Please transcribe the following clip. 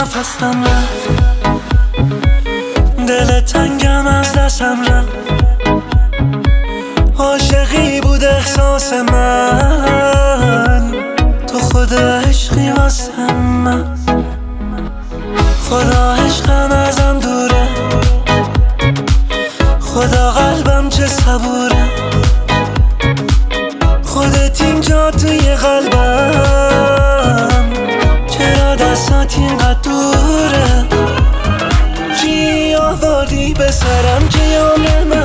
نفسم رفت، دل تنگم از دستم رفت. عاشقی بود احساس من، تو خود عشقی واسه من. خدا عشقم ازم دوره، خدا قلبم چه صبوره. خودت اینجا توی قلبم، چرا دستات اینقدر دوره؟ چی آوردی به سرم که عمر من